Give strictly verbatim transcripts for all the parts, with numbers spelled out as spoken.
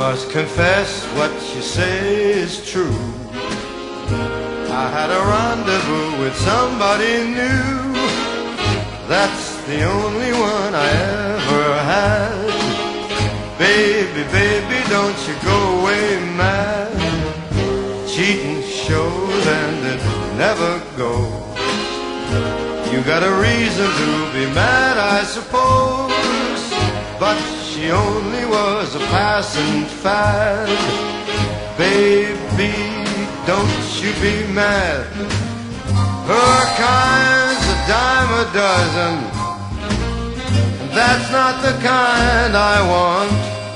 must confess what you say is true. I had a rendezvous with somebody new. That's the only one I ever had. Baby, baby, don't you go away mad. Cheating shows and it never goes. You got a reason to be mad, I suppose, but she only was a passing fad. Baby, don't you be mad. Her kind's a dime a dozen, and that's not the kind I want.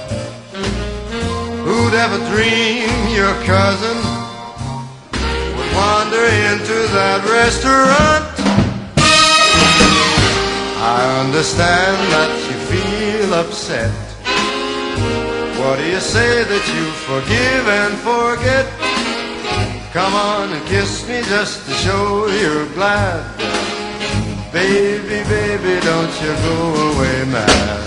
Who'd ever dream your cousin would wander into that restaurant? I understand that you feel upset. What do you say that you forgive and forget? Come on and kiss me just to show you're glad. Baby, baby, don't you go away mad.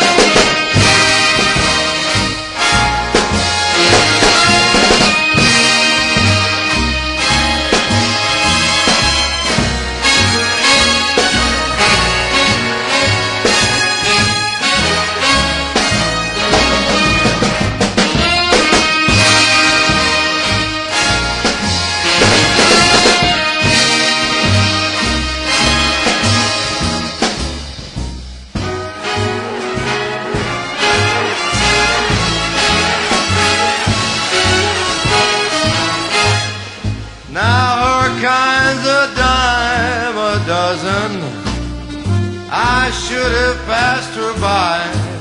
Kind's a dime a dozen. I should have passed her by.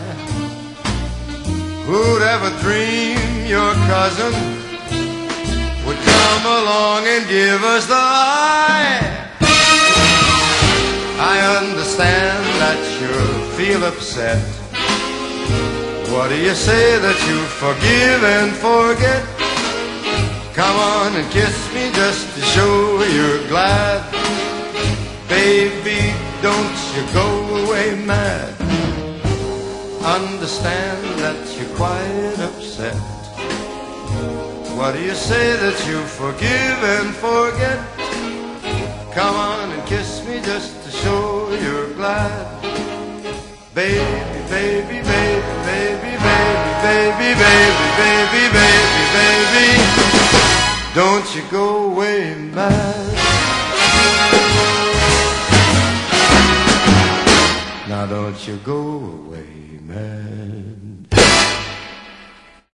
Who'd ever dream your cousin would come along and give us the eye? I understand that you feel upset. What do you say that you forgive and forget? Come on and kiss me just to show you're glad. Baby, don't you go away mad. Understand that you're quite upset. What do you say that you forgive and forget? Come on and kiss me just to show you're glad. Baby, baby, baby, baby, baby, baby, baby, baby, baby, baby, don't you go away mad. Now don't you go away mad.